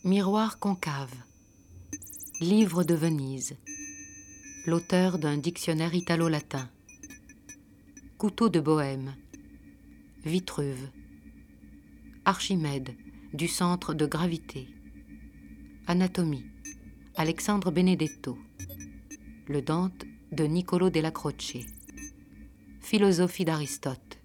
Miroir concave. Livre de Venise. L'auteur d'un dictionnaire italo-latin. Couteau de Bohême. Vitruve. Archimède, du centre de gravité. Anatomie. Alexandre Benedetto. Le Dante de Niccolò della Croce. Philosophie d'Aristote.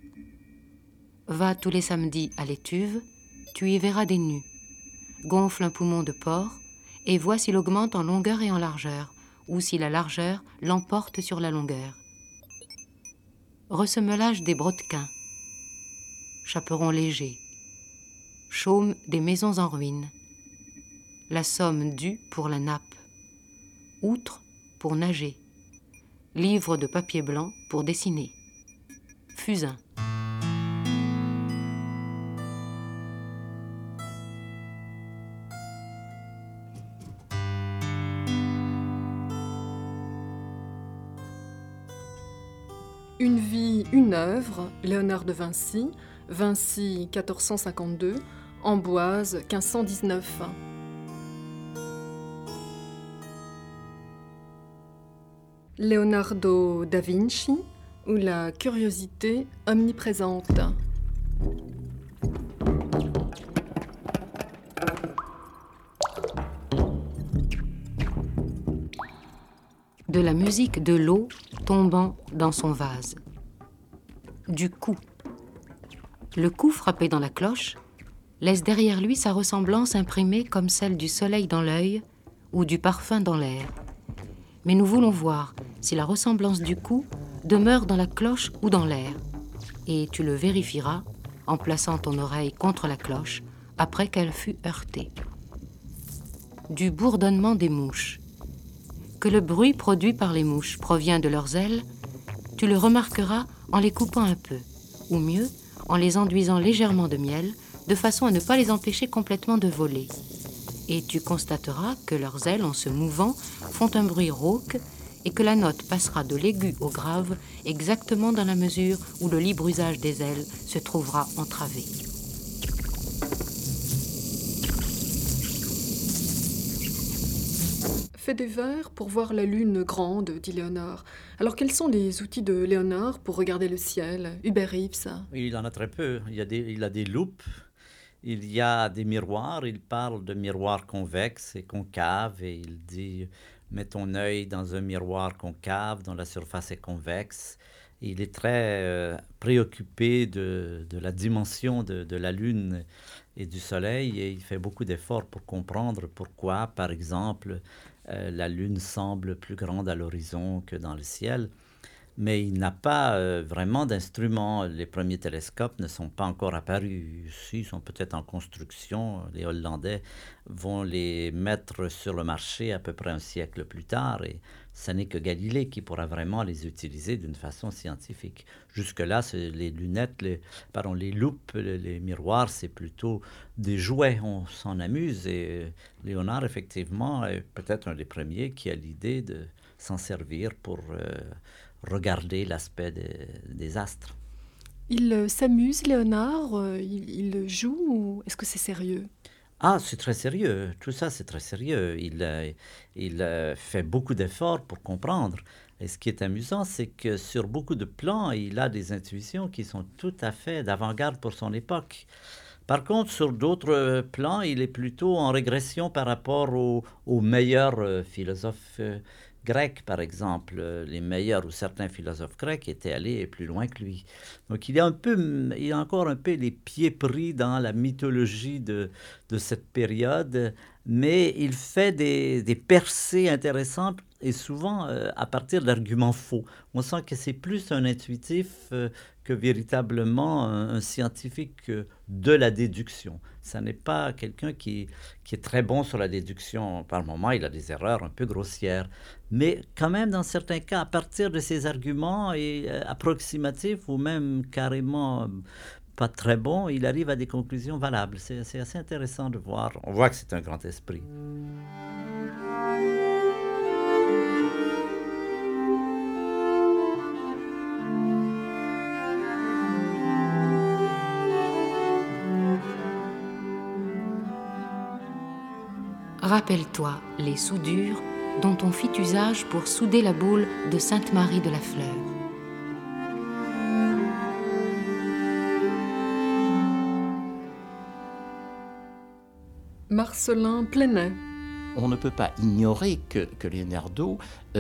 Va tous les samedis à l'Étuve, tu y verras des nus. Gonfle un poumon de porc et vois s'il augmente en longueur et en largeur, ou si la largeur l'emporte sur la longueur. Ressemelage des brodequins. Chaperon léger. Chaume des maisons en ruine. La somme due pour la nappe. Outre pour nager. Livre de papier blanc pour dessiner. Fusain. Une vie, une œuvre, Léonard de Vinci, Vinci 1452, Amboise 1519. Leonardo da Vinci ou la curiosité omniprésente. De la musique de l'eau tombant dans son vase. Du coup. Le coup frappé dans la cloche laisse derrière lui sa ressemblance imprimée comme celle du soleil dans l'œil ou du parfum dans l'air. Mais nous voulons voir si la ressemblance du coup demeure dans la cloche ou dans l'air. Et tu le vérifieras en plaçant ton oreille contre la cloche après qu'elle fut heurtée. Du bourdonnement des mouches. Que le bruit produit par les mouches provient de leurs ailes, tu le remarqueras en les coupant un peu, ou mieux, en les enduisant légèrement de miel, de façon à ne pas les empêcher complètement de voler. Et tu constateras que leurs ailes, en se mouvant, font un bruit rauque et que la note passera de l'aigu au grave exactement dans la mesure où le libre usage des ailes se trouvera entravé. Fait des vers pour voir la lune grande, dit Léonard. Alors quels sont les outils de Léonard pour regarder le ciel? Hubert Reeves. Il en a très peu. Il a des loupes, il y a des miroirs. Il parle de miroirs convexes et concaves et il dit mets ton œil dans un miroir concave dont la surface est convexe. Il est très préoccupé de la dimension de la Lune et du Soleil et il fait beaucoup d'efforts pour comprendre pourquoi, par exemple, la Lune semble plus grande à l'horizon que dans le ciel. Mais il n'a pas vraiment d'instruments. Les premiers télescopes ne sont pas encore apparus. Ils sont peut-être en construction. Les Hollandais vont les mettre sur le marché à peu près un siècle plus tard. Et ce n'est que Galilée qui pourra vraiment les utiliser d'une façon scientifique. Jusque-là, les lunettes, les loupes, les miroirs, c'est plutôt des jouets. On s'en amuse. Et Léonard, effectivement, est peut-être un des premiers qui a l'idée de s'en servir pour regarder l'aspect des astres. Il s'amuse, Léonard? Il joue ou est-ce que c'est sérieux? Ah, c'est très sérieux. Tout ça, c'est très sérieux. Il fait beaucoup d'efforts pour comprendre. Et ce qui est amusant, c'est que sur beaucoup de plans, il a des intuitions qui sont tout à fait d'avant-garde pour son époque. Par contre, sur d'autres plans, il est plutôt en régression par rapport aux meilleurs philosophes grecs, par exemple. Les meilleurs ou certains philosophes grecs étaient allés plus loin que lui. Donc il a encore un peu les pieds pris dans la mythologie de cette période, mais il fait des percées intéressantes et souvent à partir d'arguments faux. On sent que c'est plus un intuitif que véritablement un scientifique de la déduction. Ça n'est pas quelqu'un qui est très bon sur la déduction. Par moments, il a des erreurs un peu grossières. Mais quand même, dans certains cas, à partir de ses arguments et approximatifs ou même carrément pas très bons, il arrive à des conclusions valables. C'est assez intéressant de voir. On voit que c'est un grand esprit. Rappelle-toi les soudures dont on fit usage pour souder la boule de Sainte-Marie de la Fleur. Marcelin Plenet. On ne peut pas ignorer que Leonardo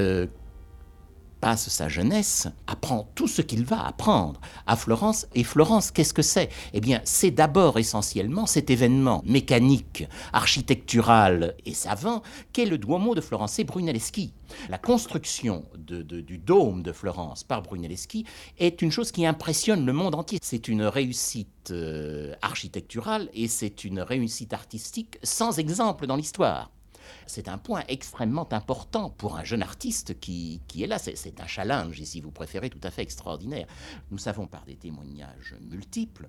passe sa jeunesse, apprend tout ce qu'il va apprendre à Florence. Et Florence, qu'est-ce que c'est ? Eh bien, c'est d'abord essentiellement cet événement mécanique, architectural et savant qu'est le Duomo de Florence. C'est Brunelleschi. La construction du dôme de Florence par Brunelleschi est une chose qui impressionne le monde entier. C'est une réussite architecturale et c'est une réussite artistique sans exemple dans l'histoire. C'est un point extrêmement important pour un jeune artiste qui est là. C'est un challenge, si vous préférez, tout à fait extraordinaire. Nous savons par des témoignages multiples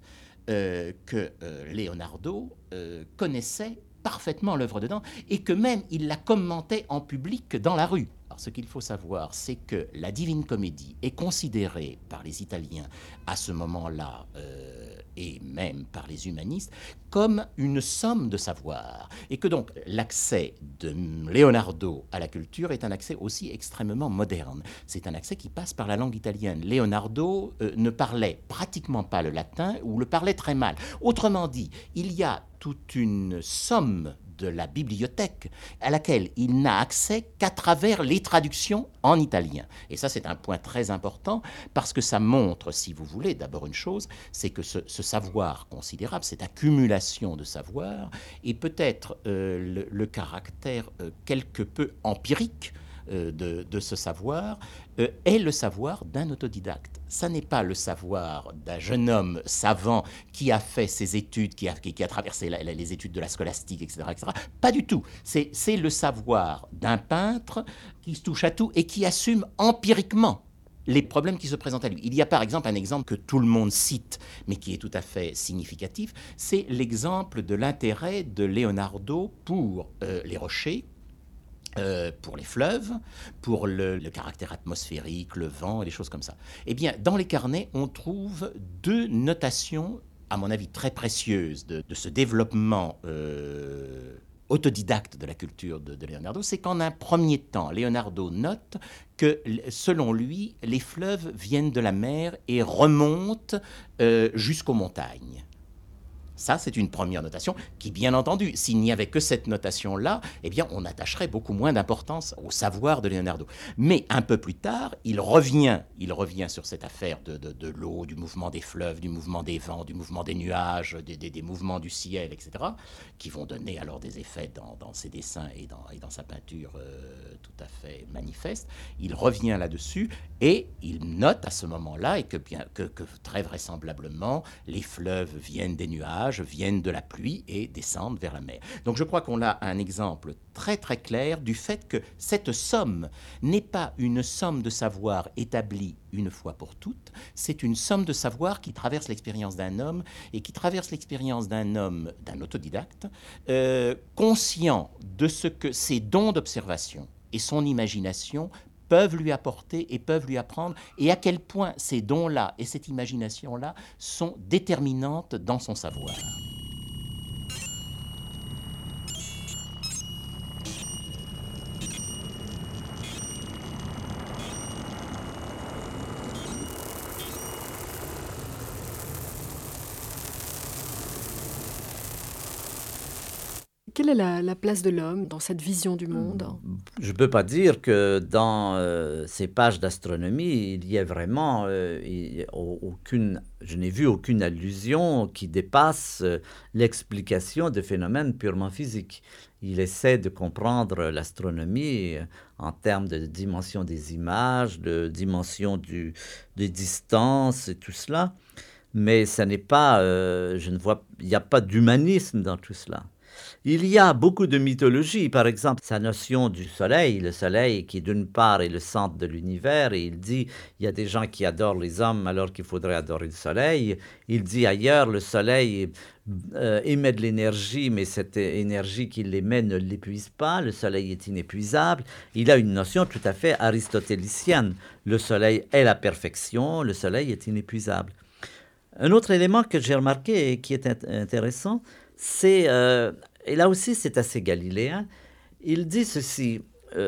que Leonardo connaissait parfaitement l'œuvre de Dante et que même il la commentait en public dans la rue. Alors, ce qu'il faut savoir, c'est que la Divine Comédie est considérée par les Italiens à ce moment-là et même par les humanistes comme une somme de savoir et que donc l'accès de Leonardo à la culture est un accès aussi extrêmement moderne. C'est un accès qui passe par la langue italienne. Leonardo ne parlait pratiquement pas le latin ou le parlait très mal. Autrement dit, il y a toute une somme de la bibliothèque à laquelle il n'a accès qu'à travers les traductions en italien. Et ça, c'est un point très important parce que ça montre, si vous voulez, d'abord une chose, c'est que ce savoir considérable, cette accumulation de savoir, et peut-être le caractère quelque peu empirique de ce savoir est le savoir d'un autodidacte. Ça n'est pas le savoir d'un jeune homme savant qui a fait ses études, qui a traversé les études de la scolastique, etc. etc. Pas du tout. C'est le savoir d'un peintre qui se touche à tout et qui assume empiriquement les problèmes qui se présentent à lui. Il y a par exemple un exemple que tout le monde cite, mais qui est tout à fait significatif, c'est l'exemple de l'intérêt de Leonardo pour les rochers, pour les fleuves, pour le caractère atmosphérique, le vent et des choses comme ça. Eh bien, dans les carnets, on trouve deux notations, à mon avis, très précieuses de ce développement autodidacte de la culture de Leonardo. C'est qu'en un premier temps, Leonardo note que, selon lui, les fleuves viennent de la mer et remontent jusqu'aux montagnes. Ça, c'est une première notation qui, bien entendu, s'il n'y avait que cette notation-là, eh bien, on attacherait beaucoup moins d'importance au savoir de Leonardo. Mais un peu plus tard, il revient sur cette affaire de l'eau, du mouvement des fleuves, du mouvement des vents, du mouvement des nuages, des mouvements du ciel, etc., qui vont donner alors des effets dans ses dessins et dans sa peinture tout à fait manifeste. Il revient là-dessus et il note à ce moment-là que très vraisemblablement, les fleuves viennent des nuages, viennent de la pluie et descendent vers la mer. Donc je crois qu'on a un exemple très très clair du fait que cette somme n'est pas une somme de savoir établie une fois pour toutes, c'est une somme de savoir qui traverse l'expérience d'un homme et qui traverse l'expérience d'un homme, d'un autodidacte, conscient de ce que ses dons d'observation et son imagination peuvent lui apporter et peuvent lui apprendre, et à quel point ces dons-là et cette imagination-là sont déterminantes dans son savoir. Quelle est la place de l'homme dans cette vision du monde ? Je ne peux pas dire que dans ces pages d'astronomie, il y ait vraiment je n'ai vu aucune allusion qui dépasse l'explication de phénomènes purement physiques. Il essaie de comprendre l'astronomie en termes de dimension des images, de dimension des distances et tout cela, mais ça n'est pas, il n'y a pas d'humanisme dans tout cela. Il y a beaucoup de mythologie, par exemple, sa notion du soleil, le soleil qui d'une part est le centre de l'univers, et il dit, il y a des gens qui adorent les hommes alors qu'il faudrait adorer le soleil. Il dit ailleurs, le soleil émet de l'énergie, mais cette énergie qu'il émet ne l'épuise pas, le soleil est inépuisable. Il a une notion tout à fait aristotélicienne. Le soleil est la perfection, le soleil est inépuisable. Un autre élément que j'ai remarqué et qui est intéressant, c'est, et là aussi c'est assez galiléen, Il dit ceci,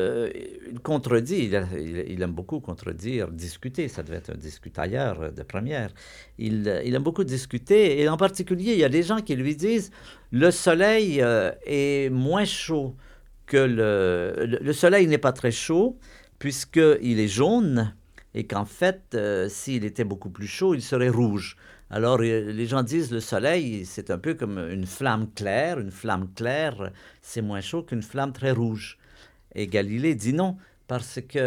il contredit, il aime beaucoup contredire, discuter, ça devait être un discutailleur de première. Il aime beaucoup discuter, et en particulier, il y a des gens qui lui disent le soleil est moins chaud que le soleil n'est pas très chaud, puisqu'il est jaune, et qu'en fait, s'il était beaucoup plus chaud, il serait rouge. Alors, les gens disent le soleil, c'est un peu comme une flamme claire. Une flamme claire, c'est moins chaud qu'une flamme très rouge. Et Galilée dit non, parce que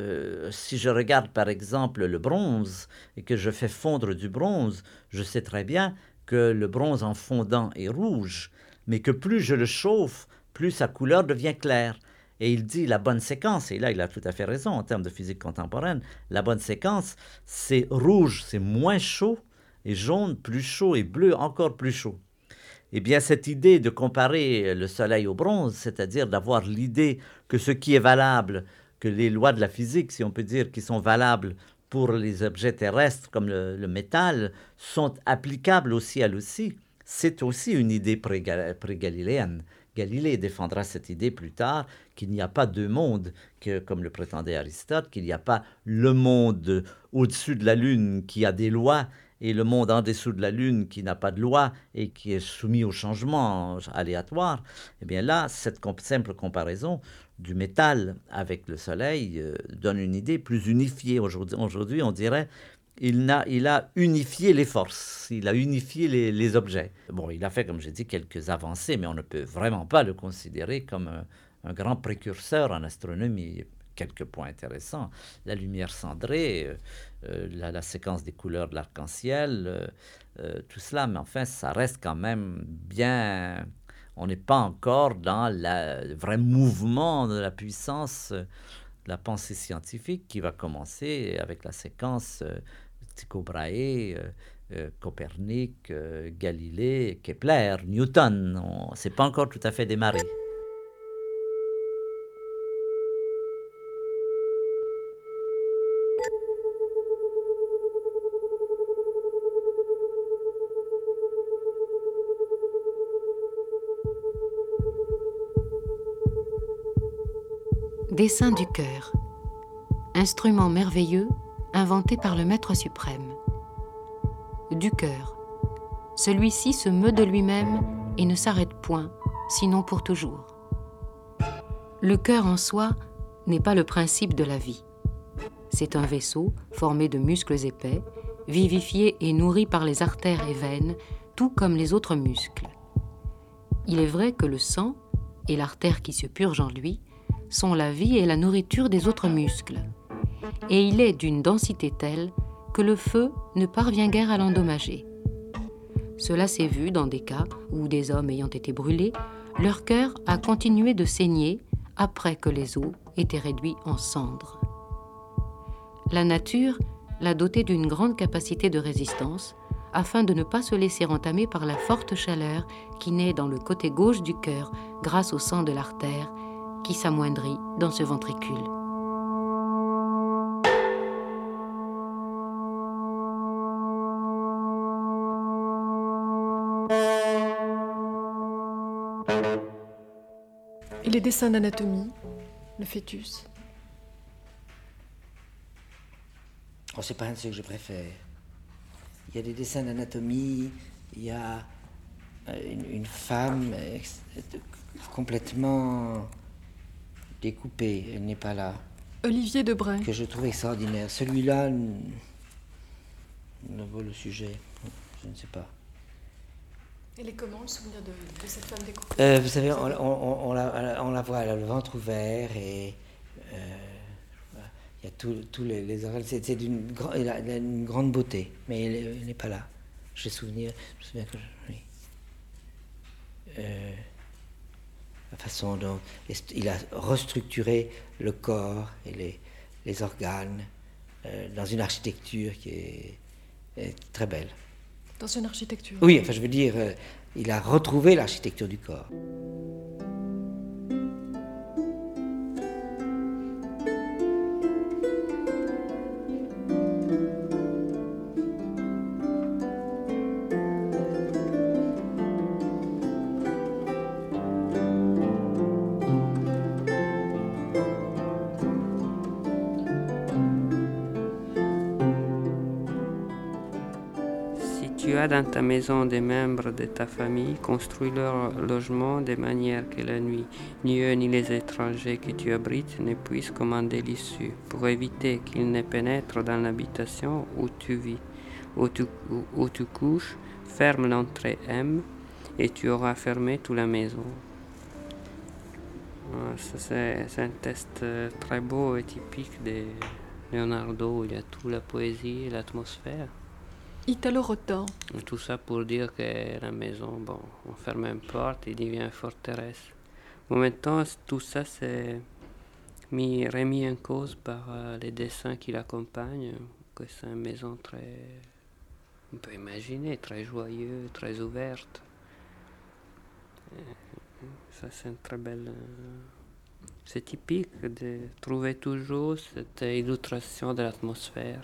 si je regarde par exemple le bronze et que je fais fondre du bronze, je sais très bien que le bronze en fondant est rouge, mais que plus je le chauffe, plus sa couleur devient claire. Et il dit la bonne séquence, et là il a tout à fait raison en termes de physique contemporaine, la bonne séquence, c'est rouge, c'est moins chaud, et jaune plus chaud, et bleu encore plus chaud. Eh bien, cette idée de comparer le soleil au bronze, c'est-à-dire d'avoir l'idée que ce qui est valable, que les lois de la physique, si on peut dire, qui sont valables pour les objets terrestres comme le métal, sont applicables au ciel aussi, c'est aussi une idée pré-galiléenne. Galilée défendra cette idée plus tard, qu'il n'y a pas deux mondes, que, comme le prétendait Aristote, qu'il n'y a pas le monde au-dessus de la Lune qui a des lois, et le monde en dessous de la Lune qui n'a pas de loi et qui est soumis au changement aléatoire. Eh bien là, cette simple comparaison du métal avec le Soleil donne une idée plus unifiée. Aujourd'hui, on dirait il a unifié les forces, il a unifié les objets. Bon, il a fait, comme j'ai dit, quelques avancées, mais on ne peut vraiment pas le considérer comme un grand précurseur en astronomie. Quelques points intéressants. La lumière cendrée, la séquence des couleurs de l'arc-en-ciel, tout cela, mais enfin, ça reste quand même bien... On n'est pas encore dans le vrai mouvement de la puissance de la pensée scientifique qui va commencer avec la séquence Tycho Brahe, Copernic, Galilée, Kepler, Newton. C'est pas encore tout à fait démarré. Dessin du cœur, instrument merveilleux inventé par le Maître suprême. Du cœur, celui-ci se meut de lui-même et ne s'arrête point, sinon pour toujours. Le cœur en soi n'est pas le principe de la vie. C'est un vaisseau formé de muscles épais, vivifié et nourri par les artères et veines, tout comme les autres muscles. Il est vrai que le sang et l'artère qui se purge en lui sont la vie et la nourriture des autres muscles. Et il est d'une densité telle que le feu ne parvient guère à l'endommager. Cela s'est vu dans des cas où des hommes ayant été brûlés, leur cœur a continué de saigner après que les os étaient réduits en cendres. La nature l'a doté d'une grande capacité de résistance afin de ne pas se laisser entamer par la forte chaleur qui naît dans le côté gauche du cœur grâce au sang de l'artère qui s'amoindrit dans ce ventricule. Et les dessins d'anatomie, le fœtus? Oh, c'est pas un de ceux que je préfère. Il y a des dessins d'anatomie, il y a une femme complètement découpée, elle n'est pas là. Olivier Debray. Que je trouve extraordinaire. Celui-là ne vaut le sujet, je ne sais pas. Elle est comment, le souvenir de cette femme découpée? Vous savez, on la voit, elle a le ventre ouvert et il y a tous les organes. Elle a une grande beauté, mais elle n'est pas là. Je me souviens que oui. La façon dont il a restructuré le corps et les organes dans une architecture qui est très belle. Dans une architecture? Oui, enfin je veux dire, il a retrouvé l'architecture du corps. tu as dans ta maison des membres de ta famille, construis leur logement de manière que la nuit, ni eux ni les étrangers que tu abrites ne puissent commander l'issue, pour éviter qu'ils ne pénètrent dans l'habitation où tu vis, où tu couches, ferme l'entrée M, et tu auras fermé toute la maison. Ça, c'est un texte très beau et typique de Leonardo, il y a toute la poésie et l'atmosphère. Italo Rota. Tout ça pour dire que la maison, bon, on ferme une porte, il devient une forteresse. En même temps, tout ça c'est remis en cause par les dessins qui l'accompagnent, que c'est une maison très, on peut imaginer, très joyeuse, très ouverte. Ça c'est une très belle... c'est typique de trouver toujours cette illustration de l'atmosphère.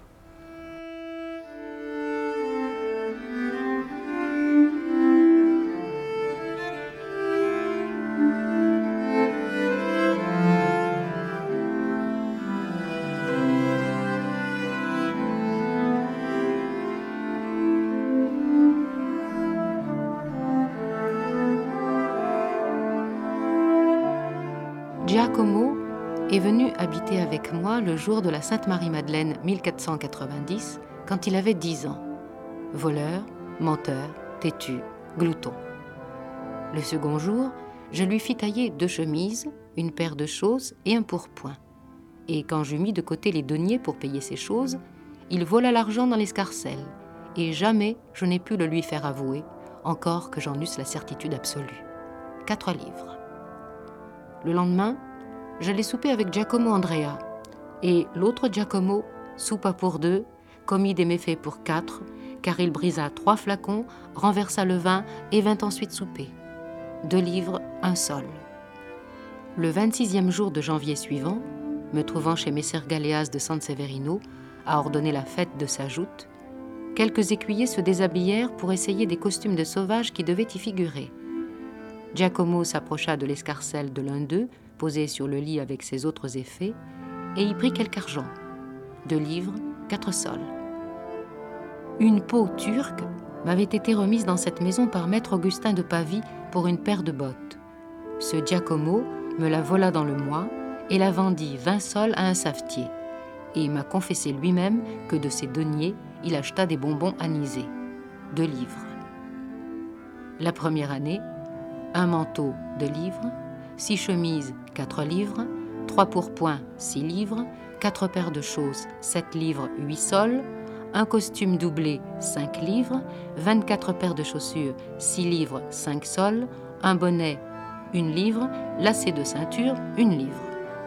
Giacomo est venu habiter avec moi le jour de la Sainte-Marie-Madeleine 1490, quand il avait 10 ans. Voleur, menteur, têtu, glouton. Le second jour, je lui fis tailler 2 chemises, une paire de choses et un pourpoint. Et quand j'eus mis de côté les deniers pour payer ces choses, il vola l'argent dans l'escarcelle, et jamais je n'ai pu le lui faire avouer, encore que j'en eusse la certitude absolue. 4 livres. Le lendemain, j'allais souper avec Giacomo Andrea, et l'autre Giacomo soupa pour 2, commit des méfaits pour 4, car il brisa 3 flacons, renversa le vin et vint ensuite souper. 2 livres, 1 sol. Le 26e jour de janvier suivant, me trouvant chez Messer Galeas de San Severino, à ordonner la fête de sa joute, quelques écuyers se déshabillèrent pour essayer des costumes de sauvages qui devaient y figurer. Giacomo s'approcha de l'escarcelle de l'un d'eux, posé sur le lit avec ses autres effets, et y prit quelque argent. 2 livres, 4 sols. Une peau turque m'avait été remise dans cette maison par maître Augustin de Pavie pour une paire de bottes. Ce Giacomo me la vola dans le mois et la vendit 20 sols à un savetier, et m'a confessé lui-même que de ses deniers, il acheta des bonbons anisés. 2 livres. La première année, un manteau, 2 livres, 6 chemises, 4 livres, 3 pourpoints, 6 livres, 4 paires de choses, 7 livres, 8 sols, un costume doublé, 5 livres, 24 paires de chaussures, 6 livres, 5 sols, un bonnet, 1 livre, lacet de ceinture, 1 livre.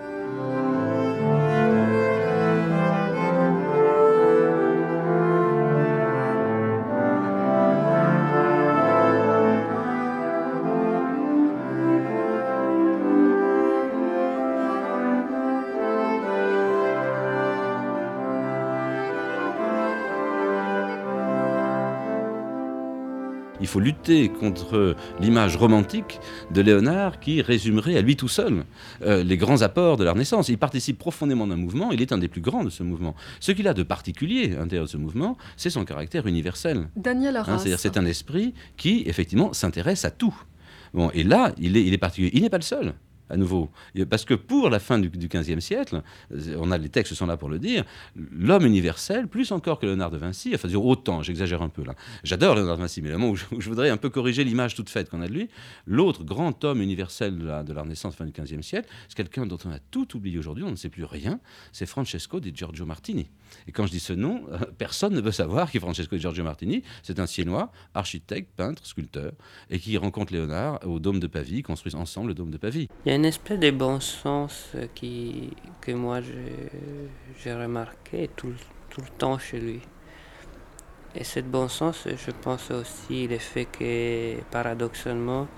Il faut lutter contre l'image romantique de Léonard qui résumerait à lui tout seul les grands apports de la Renaissance. Il participe profondément d'un mouvement, il est un des plus grands de ce mouvement. Ce qu'il a de particulier à l'intérieur de ce mouvement, c'est son caractère universel. Daniel Arras. C'est-à-dire c'est un esprit qui, effectivement, s'intéresse à tout. Bon, et là, il est particulier. Il n'est pas le seul. À nouveau. Parce que pour la fin du XVe siècle, on a les textes sont là pour le dire, l'homme universel, plus encore que Léonard de Vinci, enfin autant, j'exagère un peu là, j'adore Léonard de Vinci, mais le moment où je voudrais un peu corriger l'image toute faite qu'on a de lui, l'autre grand homme universel de la Renaissance, fin du XVe siècle, c'est quelqu'un dont on a tout oublié aujourd'hui, on ne sait plus rien, c'est Francesco di Giorgio Martini. Et quand je dis ce nom, personne ne veut savoir qui Francesco di Giorgio Martini, c'est un Siennois, architecte, peintre, sculpteur, et qui rencontre Léonard au Dôme de Pavie, construisent ensemble le Dôme de Pavie. Il y a une espèce de bon sens que moi j'ai remarqué tout le temps chez lui. Et ce bon sens, je pense aussi le fait que paradoxalement,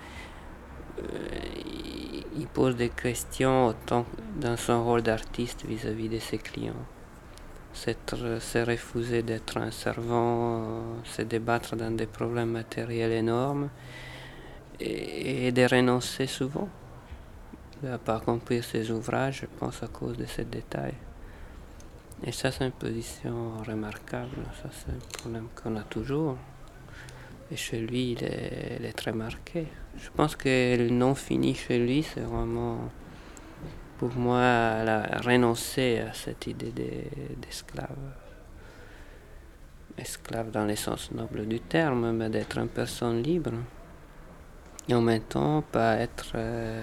il pose des questions autant dans son rôle d'artiste vis-à-vis de ses clients. Se refuser d'être un servant, se débattre dans des problèmes matériels énormes et de renoncer souvent. De ne pas accomplir ses ouvrages, je pense, à cause de ces détails. Et ça, c'est une position remarquable. Ça, c'est un problème qu'on a toujours. Et chez lui, il est très marqué. Je pense que le non fini chez lui, c'est vraiment, pour moi, renoncer à cette idée d'esclave. Esclave dans le sens noble du terme, mais d'être une personne libre. Et en même temps, pas être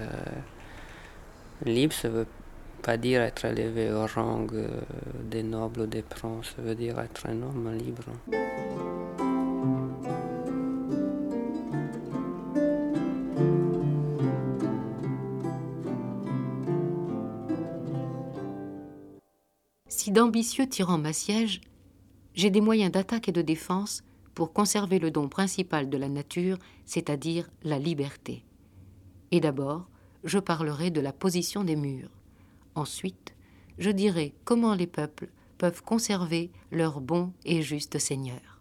libre, ça ne veut pas dire être élevé au rang des nobles ou des princes, ça veut dire être un homme libre. Si d'ambitieux tyrans m'assiègent, j'ai des moyens d'attaque et de défense pour conserver le don principal de la nature, c'est-à-dire la liberté. Et d'abord, je parlerai de la position des murs. Ensuite, je dirai comment les peuples peuvent conserver leur bon et juste Seigneur.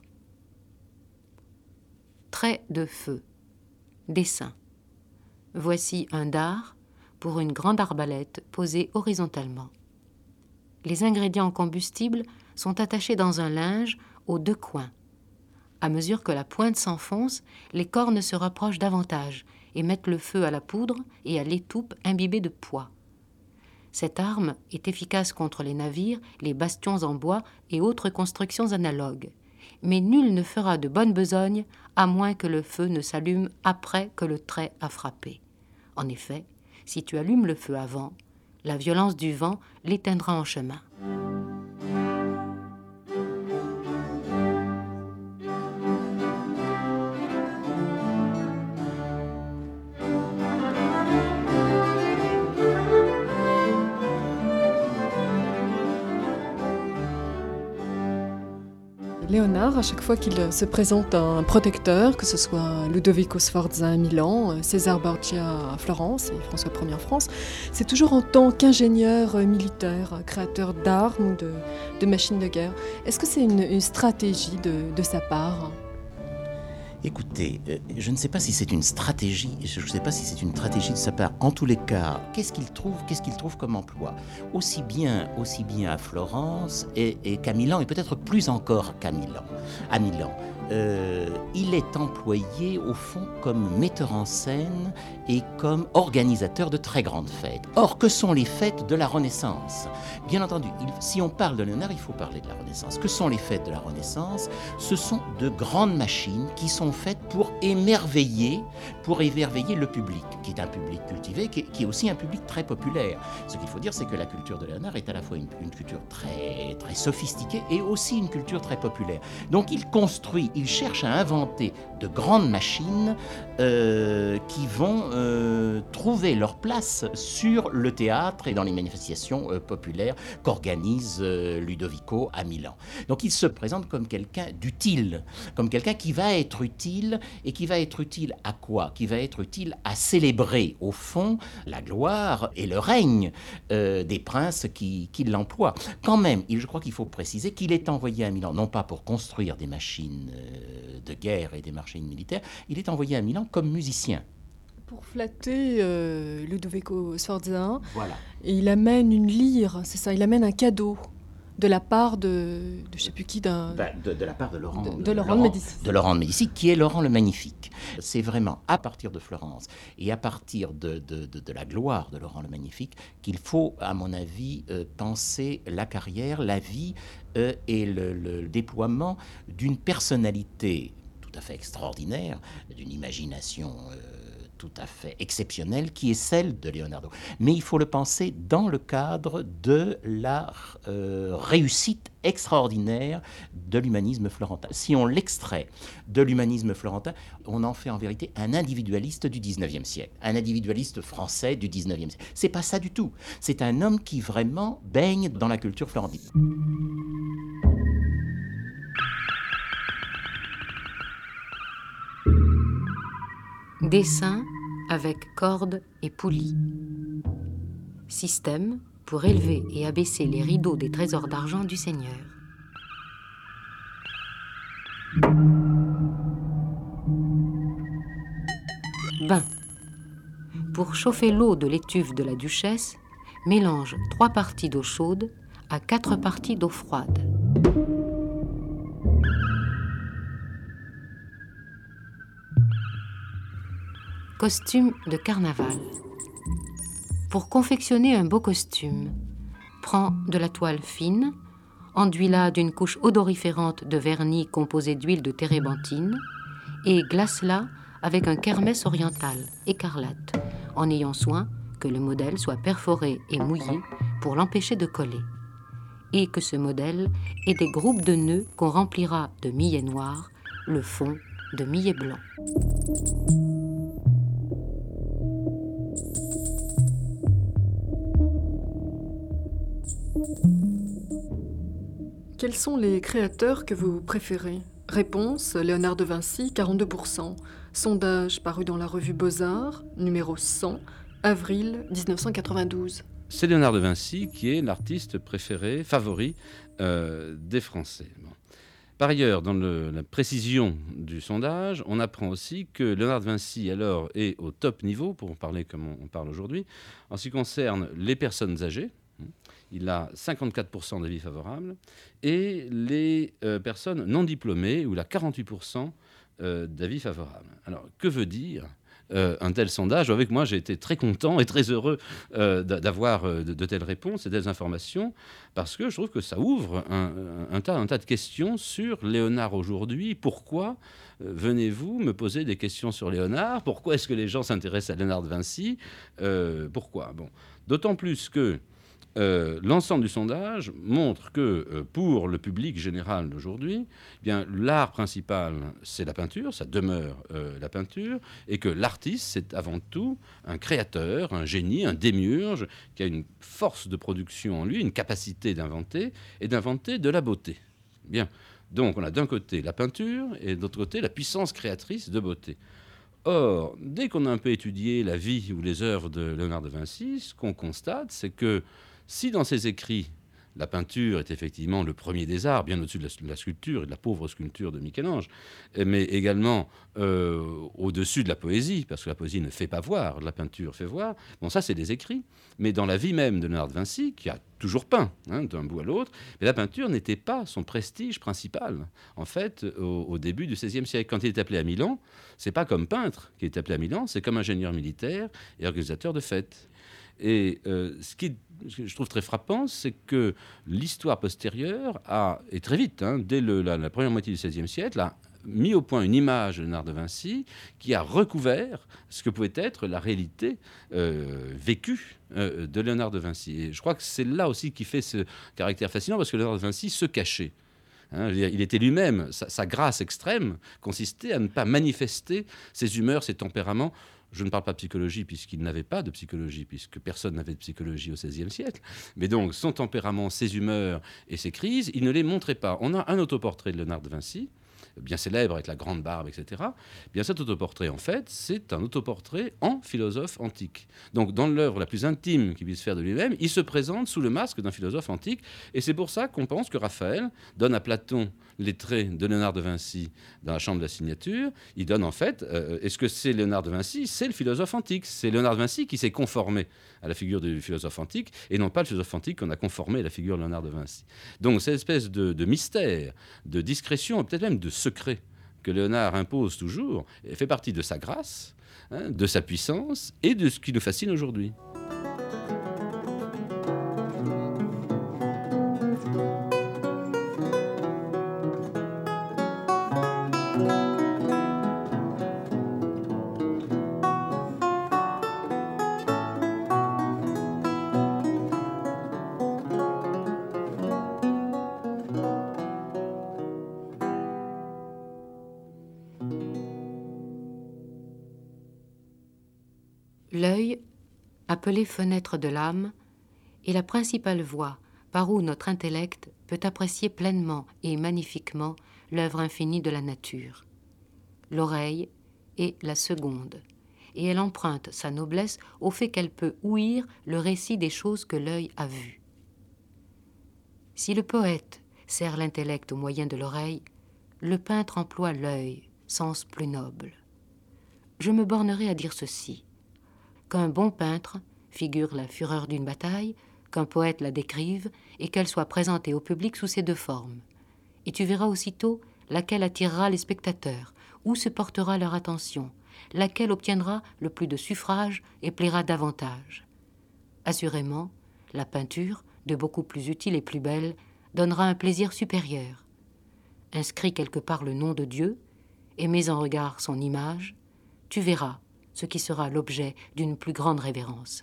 Trait de feu. Dessin. Voici un dard pour une grande arbalète posée horizontalement. Les ingrédients combustibles sont attachés dans un linge aux deux coins. À mesure que la pointe s'enfonce, les cornes se rapprochent davantage et mettent le feu à la poudre et à l'étoupe imbibée de poids. Cette arme est efficace contre les navires, les bastions en bois et autres constructions analogues. Mais nul ne fera de bonne besogne à moins que le feu ne s'allume après que le trait a frappé. En effet, si tu allumes le feu avant, la violence du vent l'éteindra en chemin. Léonard, à chaque fois qu'il se présente un protecteur, que ce soit Ludovico Sforza à Milan, César Borgia à Florence et François Ier en France, c'est toujours en tant qu'ingénieur militaire, créateur d'armes ou de machines de guerre. Est-ce que c'est une stratégie de sa part ? Écoutez, je ne sais pas si c'est une stratégie, je ne sais pas si c'est une stratégie de sa part. En tous les cas, qu'est-ce qu'il trouve comme emploi ? Aussi bien à Florence et qu'à Milan, et peut-être plus encore qu'à Milan. À Milan, il est employé au fond comme metteur en scène et comme organisateur de très grandes fêtes. Or, que sont les fêtes de la Renaissance ? Bien entendu, si on parle de Léonard, il faut parler de la Renaissance. Que sont les fêtes de la Renaissance ? Ce sont de grandes machines qui sont faites pour émerveiller le public, qui est un public cultivé, qui est aussi un public très populaire. Ce qu'il faut dire, c'est que la culture de Léonard est à la fois une culture très, très sophistiquée et aussi une culture très populaire. Donc il cherche à inventer de grandes machines qui vont trouver leur place sur le théâtre et dans les manifestations populaires qu'organise Ludovico à Milan. Donc il se présente comme quelqu'un d'utile, comme quelqu'un qui va être utile, et qui va être utile à quoi ? Qui va être utile à célébrer au fond la gloire et le règne des princes qui l'emploient. Quand même, je crois qu'il faut préciser qu'il est envoyé à Milan, non pas pour construire des machines de guerre et des machines militaires, il est envoyé à Milan comme musicien. Pour flatter Ludovico Sforza, Voilà. Et il amène une lyre, c'est ça, il amène un cadeau de la part de je ne sais plus qui, de la part de Laurent de Médicis. De Laurent de Médicis, qui est Laurent le Magnifique. C'est vraiment à partir de Florence et à partir de la gloire de Laurent le Magnifique qu'il faut, à mon avis, penser la carrière, la vie et le déploiement d'une personnalité tout à fait extraordinaire, d'une imagination tout à fait exceptionnelle qui est celle de Leonardo. Mais il faut le penser dans le cadre de la réussite extraordinaire de l'humanisme florentin. Si on l'extrait de l'humanisme florentin, on en fait en vérité un individualiste du 19e siècle, un individualiste français du 19e siècle. C'est pas ça du tout. C'est un homme qui vraiment baigne dans la culture florentine. Dessin avec corde et poulie. Système pour élever et abaisser les rideaux des trésors d'argent du Seigneur. Bain. Pour chauffer l'eau de l'étuve de la duchesse, mélange 3 parties d'eau chaude à 4 parties d'eau froide. Costume de carnaval. Pour confectionner un beau costume, prends de la toile fine, enduis-la d'une couche odoriférante de vernis composé d'huile de térébenthine et glace-la avec un kermès oriental, écarlate, en ayant soin que le modèle soit perforé et mouillé pour l'empêcher de coller, et que ce modèle ait des groupes de nœuds qu'on remplira de millet noir, le fond de millet blanc. Quels sont les créateurs que vous préférez? Réponse, Léonard de Vinci, 42%. Sondage paru dans la revue Beaux-Arts, numéro 100, avril 1992. C'est Léonard de Vinci qui est l'artiste préféré, favori des Français. Bon. Par ailleurs, dans la précision du sondage, on apprend aussi que Léonard de Vinci alors est au top niveau, pour parler comme on parle aujourd'hui, en ce qui concerne les personnes âgées. Il a 54% d'avis favorables, et les personnes non diplômées, où il a 48% d'avis favorables. Alors, que veut dire un tel sondage? Avec moi, j'ai été très content et très heureux d'avoir de telles réponses et de telles informations, parce que je trouve que ça ouvre un tas de questions sur Léonard aujourd'hui. Pourquoi venez-vous me poser des questions sur Léonard? Pourquoi est-ce que les gens s'intéressent à Léonard de Vinci? Pourquoi? Bon, d'autant plus que l'ensemble du sondage montre que pour le public général d'aujourd'hui, eh bien, l'art principal, c'est la peinture, ça demeure la peinture, et que l'artiste, c'est avant tout un créateur, un génie, un démiurge, qui a une force de production en lui, une capacité d'inventer, et d'inventer de la beauté. Bien. Donc on a d'un côté la peinture, et de l'autre côté la puissance créatrice de beauté. Or, dès qu'on a un peu étudié la vie ou les œuvres de Léonard de Vinci, ce qu'on constate, c'est que si dans ses écrits, la peinture est effectivement le premier des arts, bien au-dessus de la sculpture et de la pauvre sculpture de Michel-Ange, mais également au-dessus de la poésie, parce que la poésie ne fait pas voir, la peinture fait voir. Bon, ça, c'est des écrits. Mais dans la vie même de Léonard de Vinci, qui a toujours peint, d'un bout à l'autre, mais la peinture n'était pas son prestige principal, en fait, au début du XVIe siècle. Quand il est appelé à Milan, c'est pas comme peintre qu'il est appelé à Milan, c'est comme ingénieur militaire et organisateur de fêtes. Et ce qui je trouve très frappant, c'est que l'histoire postérieure et très vite, dès la première moitié du XVIe siècle, a mis au point une image de Léonard de Vinci qui a recouvert ce que pouvait être la réalité vécue de Léonard de Vinci. Et je crois que c'est là aussi qui fait ce caractère fascinant, parce que Léonard de Vinci se cachait. Il était lui-même, sa grâce extrême consistait à ne pas manifester ses humeurs, ses tempéraments. Je ne parle pas de psychologie, puisqu'il n'avait pas de psychologie, puisque personne n'avait de psychologie au XVIe siècle. Mais donc, son tempérament, ses humeurs et ses crises, il ne les montrait pas. On a un autoportrait de Léonard de Vinci, bien célèbre, avec la grande barbe, etc. Bien, cet autoportrait, en fait, c'est un autoportrait en philosophe antique. Donc, dans l'œuvre la plus intime qu'il puisse faire de lui-même, il se présente sous le masque d'un philosophe antique. Et c'est pour ça qu'on pense que Raphaël donne à Platon les traits de Léonard de Vinci dans la chambre de la signature. Il donne, en fait, est-ce que c'est Léonard de Vinci? C'est le philosophe antique. C'est Léonard de Vinci qui s'est conformé à la figure du philosophe antique, et non pas le philosophe antique qu'on a conformé à la figure de Léonard de Vinci. Donc, cette espèce de mystère, de discrétion, peut-être même de secret que Léonard impose toujours, fait partie de sa grâce, de sa puissance et de ce qui nous fascine aujourd'hui. L'œil, appelé fenêtre de l'âme, est la principale voie par où notre intellect peut apprécier pleinement et magnifiquement l'œuvre infinie de la nature. L'oreille est la seconde, et elle emprunte sa noblesse au fait qu'elle peut ouïr le récit des choses que l'œil a vues. Si le poète sert l'intellect au moyen de l'oreille, le peintre emploie l'œil, sens plus noble. Je me bornerai à dire ceci: qu'un bon peintre figure la fureur d'une bataille, qu'un poète la décrive et qu'elle soit présentée au public sous ces deux formes. Et tu verras aussitôt laquelle attirera les spectateurs, où se portera leur attention, laquelle obtiendra le plus de suffrages et plaira davantage. Assurément, la peinture, de beaucoup plus utile et plus belle, donnera un plaisir supérieur. Inscris quelque part le nom de Dieu, et mets en regard son image, tu verras ce qui sera l'objet d'une plus grande révérence.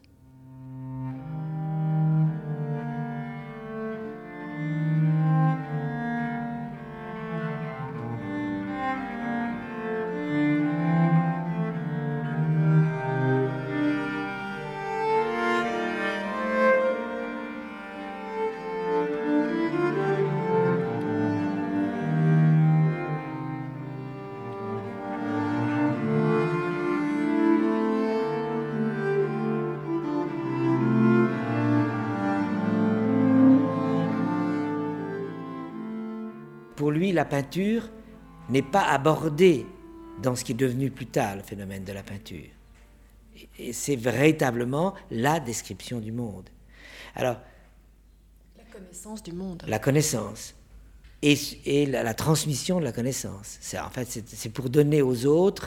Pour lui, la peinture n'est pas abordée dans ce qui est devenu plus tard le phénomène de la peinture. Et c'est véritablement la description du monde. Alors, La connaissance du monde. la connaissance et la transmission de la connaissance. En fait, c'est pour donner aux autres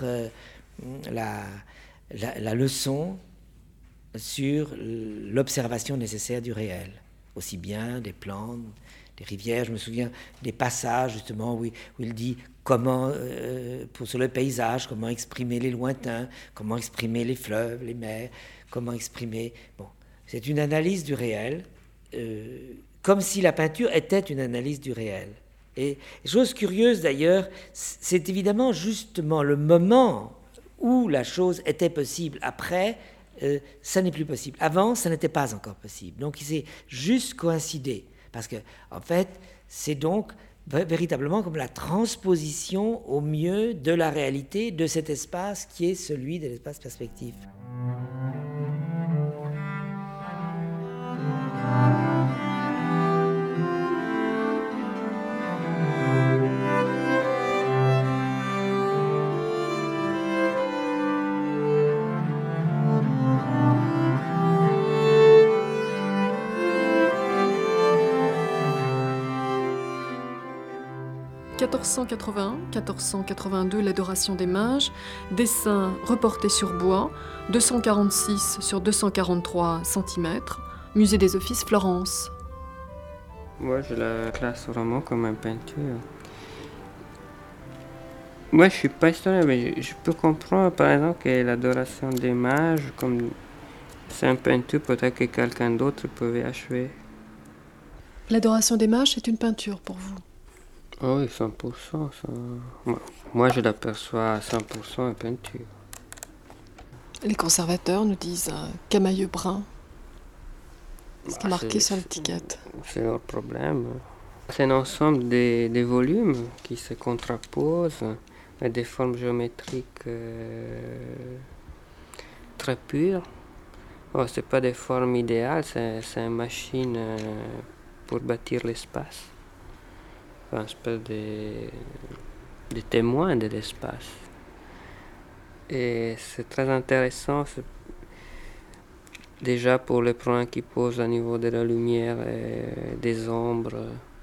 la leçon sur l'observation nécessaire du réel, aussi bien des plantes, des rivières. Je me souviens des passages justement où il dit comment, sur le paysage, comment exprimer les lointains, comment exprimer les fleuves, les mers, comment exprimer... Bon, c'est une analyse du réel, comme si la peinture était une analyse du réel. Et chose curieuse d'ailleurs, c'est évidemment justement le moment où la chose était possible. Après, ça n'est plus possible. Avant, ça n'était pas encore possible. Donc, c'est juste coïncidé. Parce que, en fait, c'est donc véritablement comme la transposition au mieux de la réalité de cet espace qui est celui de l'espace perspectif. « 1481-1482, l'adoration des mages, dessin reporté sur bois, 246 sur 243 cm, musée des Offices, Florence. » Moi, je la classe vraiment comme une peinture. Moi, je suis pas historien, mais je peux comprendre, par exemple, que l'adoration des mages, comme c'est une peinture, peut-être que quelqu'un d'autre pouvait achever. L'adoration des mages, c'est une peinture pour vous? Ah oui, 100%. Ça... Moi, je l'aperçois à 100% en peinture. Les conservateurs nous disent camailleux brun. C'est marqué sur l'étiquette. C'est leur problème. C'est un ensemble des volumes qui se contraposent, avec des formes géométriques très pures. Oh, ce n'est pas des formes idéales, c'est une machine pour bâtir l'espace. Une espèce de témoin de l'espace. Et c'est très intéressant, déjà pour les problèmes qu'ils posent au niveau de la lumière et des ombres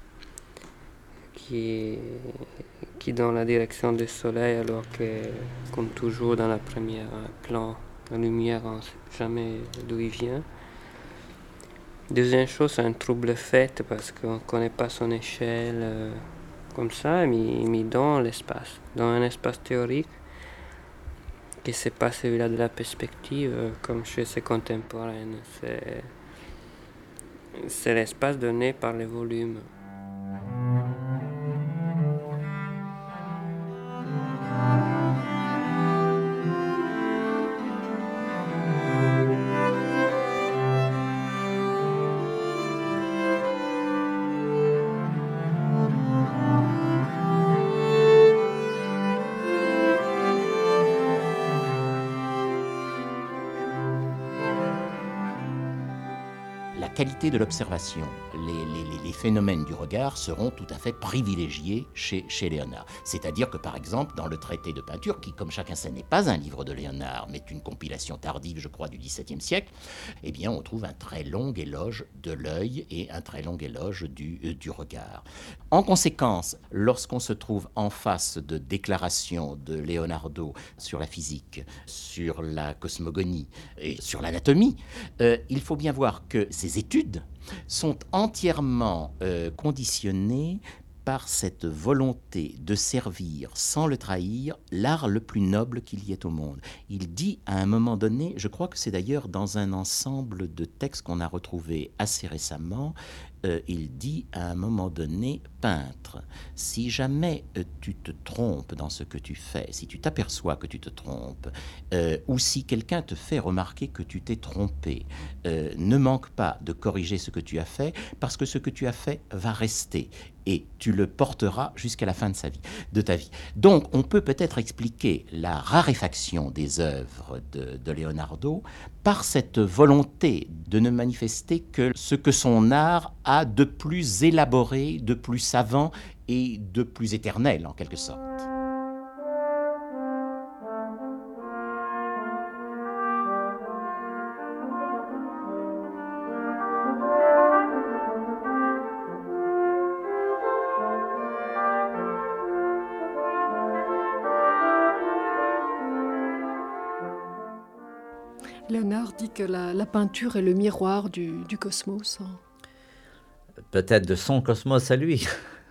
qui dans la direction du soleil, alors que, comme toujours dans la première plan, la lumière, on ne sait jamais d'où il vient. Deuxième chose, c'est un trouble fait parce qu'on ne connaît pas son échelle comme ça, mais dans l'espace, dans un espace théorique qui n'est pas celui-là de la perspective comme chez ses contemporaines. C'est l'espace donné par les volumes. La qualité de l'observation. Les phénomènes du regard seront tout à fait privilégiés chez Léonard. C'est-à-dire que, par exemple, dans le traité de peinture, qui, comme chacun sait, n'est pas un livre de Léonard, mais une compilation tardive, je crois, du XVIIe siècle, eh bien, on trouve un très long éloge de l'œil et un très long éloge du regard. En conséquence, lorsqu'on se trouve en face de déclarations de Leonardo sur la physique, sur la cosmogonie et sur l'anatomie, il faut bien voir que ces études sont entièrement conditionnées par cette volonté de servir, sans le trahir, l'art le plus noble qu'il y ait au monde. Il dit à un moment donné, je crois que c'est d'ailleurs dans un ensemble de textes qu'on a retrouvés assez récemment, il dit à un moment donné, peintre, si jamais tu te trompes dans ce que tu fais, si tu t'aperçois que tu te trompes, ou si quelqu'un te fait remarquer que tu t'es trompé, ne manque pas de corriger ce que tu as fait, parce que ce que tu as fait va rester, et tu le porteras jusqu'à la fin de ta vie. Donc, on peut peut-être expliquer la raréfaction des œuvres de Leonardo par cette volonté de ne manifester que ce que son art a de plus élaboré, de plus savant et de plus éternel, en quelque sorte. Léonard dit que la peinture est le miroir du cosmos. Peut-être de son cosmos à lui.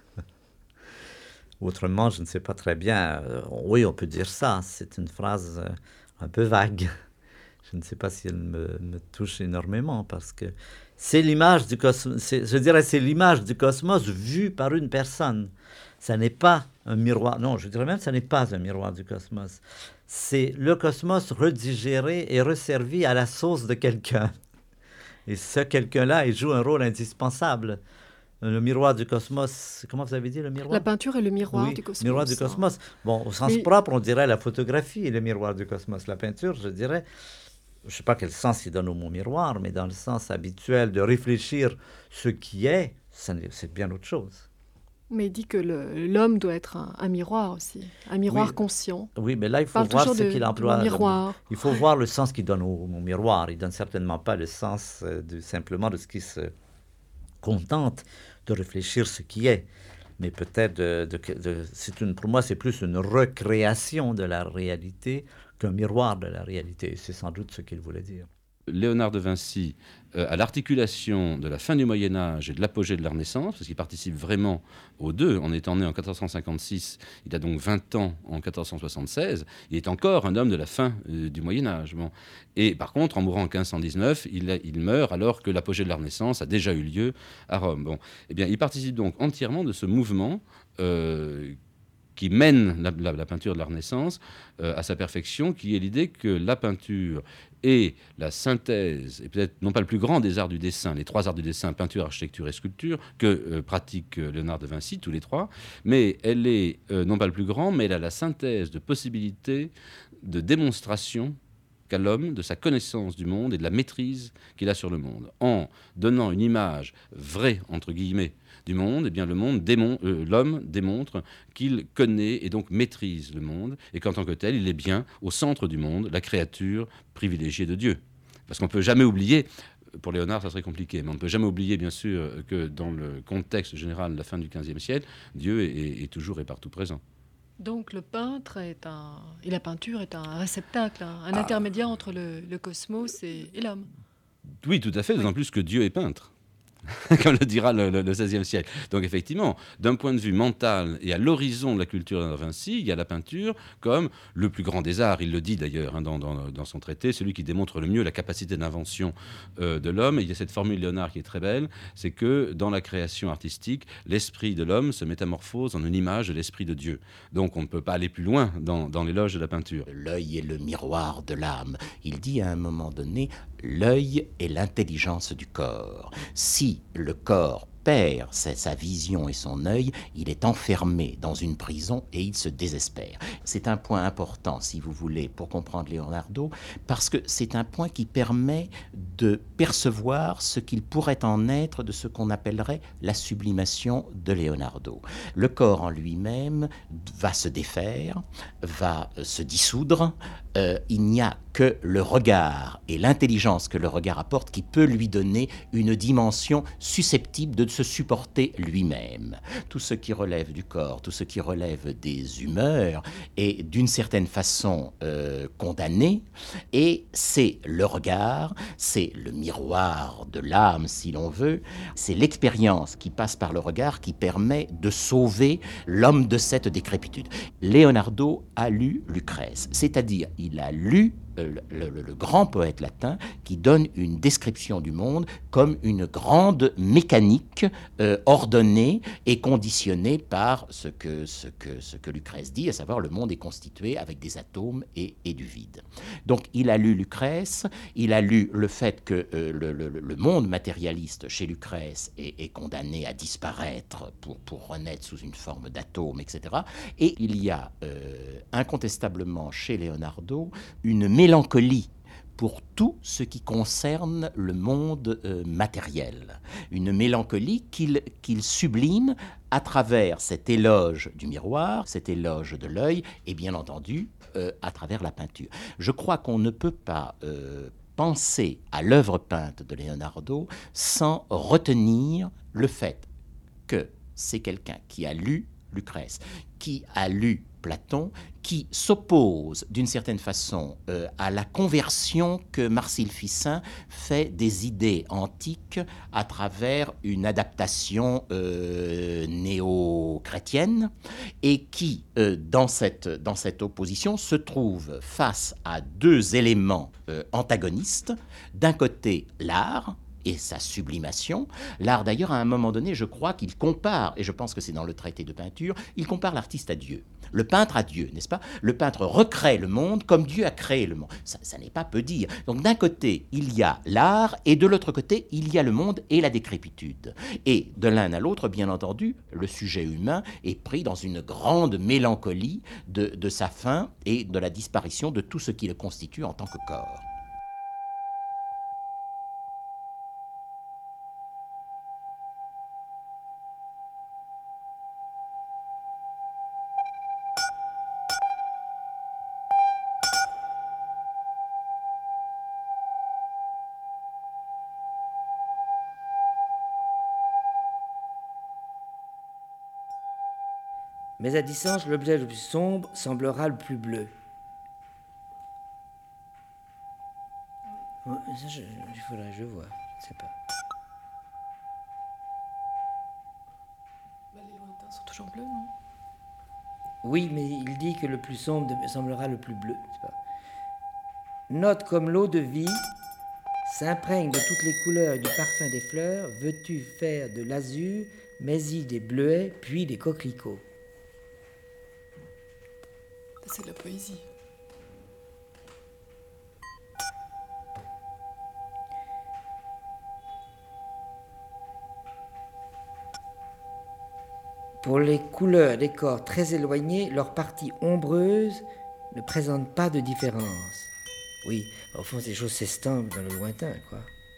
Autrement, je ne sais pas très bien. Oui, on peut dire ça. C'est une phrase un peu vague. Je ne sais pas si elle me touche énormément parce que c'est l'image du cosmos. Je dirais c'est l'image du cosmos vue par une personne. Ça n'est pas un miroir. Non, je dirais même que ça n'est pas un miroir du cosmos. C'est le cosmos redigéré et resservi à la sauce de quelqu'un. Et ce quelqu'un-là, il joue un rôle indispensable. Le miroir du cosmos, comment vous avez dit le miroir? La peinture est le miroir du cosmos. Miroir du cosmos. Bon, au sens propre, on dirait la photographie est le miroir du cosmos. La peinture, je dirais, je ne sais pas quel sens il donne au mot miroir, mais dans le sens habituel de réfléchir ce qui est, c'est bien autre chose. Mais il dit que l'homme doit être un miroir aussi, un miroir conscient. Oui, mais là, il faut voir ce qu'il emploie. Miroir. Il faut voir le sens qu'il donne au miroir. Il ne donne certainement pas le sens simplement de ce qui se contente de réfléchir ce qui est. Mais peut-être, pour moi, c'est plus une recréation de la réalité qu'un miroir de la réalité. C'est sans doute ce qu'il voulait dire. Léonard de Vinci, à l'articulation de la fin du Moyen-Âge et de l'apogée de la Renaissance, parce qu'il participe vraiment aux deux, en étant né en 1456, il a donc 20 ans en 1476, il est encore un homme de la fin du Moyen-Âge. Bon. Et par contre, en mourant en 1519, il meurt alors que l'apogée de la Renaissance a déjà eu lieu à Rome. Bon. Eh bien, il participe donc entièrement de ce mouvement qui mène la peinture de la Renaissance à sa perfection, qui est l'idée que la peinture est la synthèse, et peut-être non pas le plus grand des arts du dessin, les trois arts du dessin, peinture, architecture et sculpture, que pratique Léonard de Vinci, tous les trois, mais elle est non pas le plus grand, mais elle a la synthèse de possibilités de démonstration qu'a l'homme de sa connaissance du monde et de la maîtrise qu'il a sur le monde. En donnant une image vraie, entre guillemets, du monde, eh bien l'homme démontre qu'il connaît et donc maîtrise le monde, et qu'en tant que tel, il est bien au centre du monde, la créature privilégiée de Dieu. Parce qu'on ne peut jamais oublier, pour Léonard ça serait compliqué, mais on ne peut jamais oublier bien sûr que dans le contexte général de la fin du XVe siècle, Dieu est toujours et partout présent. Donc le peintre et la peinture est un réceptacle, un intermédiaire entre le cosmos et l'homme. Oui, tout à fait, d'autant plus que Dieu est peintre. Comme le dira le XVIe siècle. Donc effectivement, d'un point de vue mental et à l'horizon de la culture de Vinci, il y a la peinture comme le plus grand des arts. Il le dit d'ailleurs dans son traité, celui qui démontre le mieux la capacité d'invention de l'homme. Et il y a cette formule Léonard qui est très belle, c'est que dans la création artistique, l'esprit de l'homme se métamorphose en une image de l'esprit de Dieu. Donc on ne peut pas aller plus loin dans l'éloge de la peinture. L'œil est le miroir de l'âme. Il dit à un moment donné, l'œil est l'intelligence du corps. Si le corps perd sa vision et son œil, il est enfermé dans une prison et il se désespère. C'est un point important, si vous voulez, pour comprendre Leonardo, parce que c'est un point qui permet de percevoir ce qu'il pourrait en être de ce qu'on appellerait la sublimation de Leonardo. Le corps en lui-même va se défaire, va se dissoudre. Il n'y a que le regard et l'intelligence que le regard apporte qui peut lui donner une dimension susceptible de se supporter lui-même. Tout ce qui relève du corps, tout ce qui relève des humeurs est d'une certaine façon condamné, et c'est le regard, c'est le miroir de l'âme si l'on veut, c'est l'expérience qui passe par le regard qui permet de sauver l'homme de cette décrépitude. Leonardo a lu Lucrèce, c'est-à-dire il a lu le grand poète latin qui donne une description du monde comme une grande mécanique ordonnée et conditionnée par ce que Lucrèce dit, à savoir le monde est constitué avec des atomes et du vide. Donc il a lu Lucrèce, il a lu le fait que le monde matérialiste chez Lucrèce est condamné à disparaître pour renaître sous une forme d'atome, etc. Et il y a incontestablement chez Leonardo une mélancolie pour tout ce qui concerne le monde matériel. Une mélancolie qu'il sublime à travers cet éloge du miroir, cet éloge de l'œil, et bien entendu à travers la peinture. Je crois qu'on ne peut pas penser à l'œuvre peinte de Leonardo sans retenir le fait que c'est quelqu'un qui a lu Lucrèce, qui a lu Platon, qui s'oppose d'une certaine façon à la conversion que Marcille Ficin fait des idées antiques à travers une adaptation néo-chrétienne, et qui, dans cette opposition, se trouve face à deux éléments antagonistes. D'un côté, l'art et sa sublimation. L'art, d'ailleurs, à un moment donné, je crois qu'il compare, et je pense que c'est dans le traité de peinture, il compare l'artiste à Dieu. Le peintre à Dieu, n'est-ce pas? Le peintre recrée le monde comme Dieu a créé le monde. Ça n'est pas peu dire. Donc d'un côté, il y a l'art, et de l'autre côté, il y a le monde et la décrépitude. Et de l'un à l'autre, bien entendu, le sujet humain est pris dans une grande mélancolie de sa fin et de la disparition de tout ce qui le constitue en tant que corps. Mais à distance, l'objet le plus sombre semblera le plus bleu. Ouais, ça, il faudrait que je vois, je ne sais pas. Les lointains sont toujours bleus, non? Oui, mais il dit que le plus sombre semblera le plus bleu. C'est pas. Note comme l'eau de vie s'imprègne de toutes les couleurs et du parfum des fleurs, veux-tu faire de l'azur, mais-y des bleuets, puis des coquelicots. C'est de la poésie. Pour les couleurs des corps très éloignés, leur partie ombreuse ne présente pas de différence. Oui, au fond, ces choses s'estampent dans le lointain, quoi.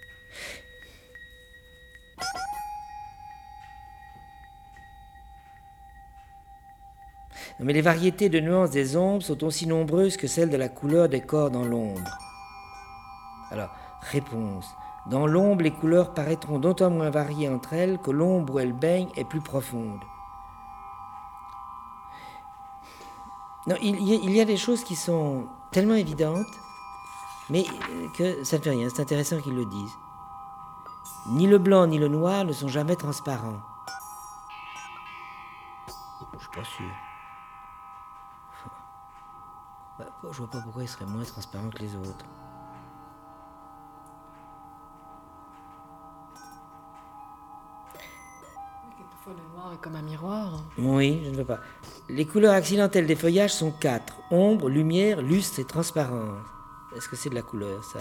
Mais les variétés de nuances des ombres sont aussi nombreuses que celles de la couleur des corps dans l'ombre. Alors, réponse. Dans l'ombre, les couleurs paraîtront d'autant moins variées entre elles que l'ombre où elles baignent est plus profonde. Non, il y a des choses qui sont tellement évidentes, mais que ça ne fait rien. C'est intéressant qu'ils le disent. Ni le blanc ni le noir ne sont jamais transparents. Je suis pas sûr. Je vois pas pourquoi ils seraient moins transparents que les autres. Quelquefois, le noir est comme un miroir. Oui, je ne veux pas. Les couleurs accidentelles des feuillages sont 4. Ombre, lumière, lustre et transparence. Est-ce que c'est de la couleur, ça?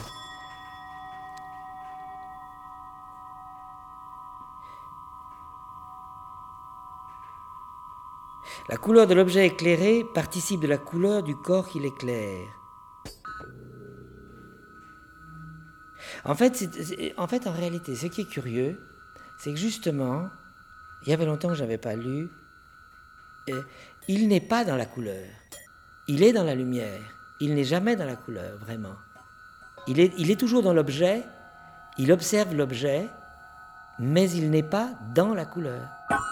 La couleur de l'objet éclairé participe de la couleur du corps qui l'éclaire. En réalité, ce qui est curieux, c'est que justement, il y avait longtemps que je n'avais pas lu, il n'est pas dans la couleur. Il est dans la lumière. Il n'est jamais dans la couleur, vraiment. Il est toujours dans l'objet, il observe l'objet, mais il n'est pas dans la couleur.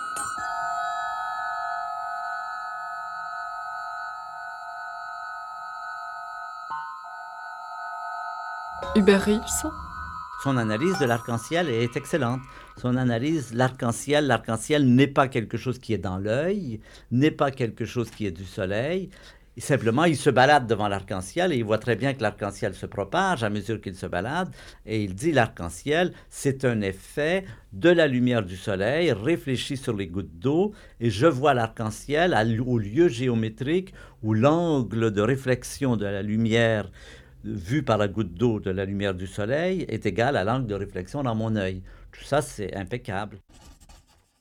Hubert Reeves. Son analyse de l'arc-en-ciel est excellente. Son analyse, l'arc-en-ciel n'est pas quelque chose qui est dans l'œil, n'est pas quelque chose qui est du soleil. Et simplement, il se balade devant l'arc-en-ciel et il voit très bien que l'arc-en-ciel se propage à mesure qu'il se balade. Et il dit l'arc-en-ciel, c'est un effet de la lumière du soleil réfléchie sur les gouttes d'eau. Et je vois l'arc-en-ciel au lieu géométrique où l'angle de réflexion de la lumière vue par la goutte d'eau de la lumière du soleil est égal à l'angle de réflexion dans mon œil. Tout ça, c'est impeccable.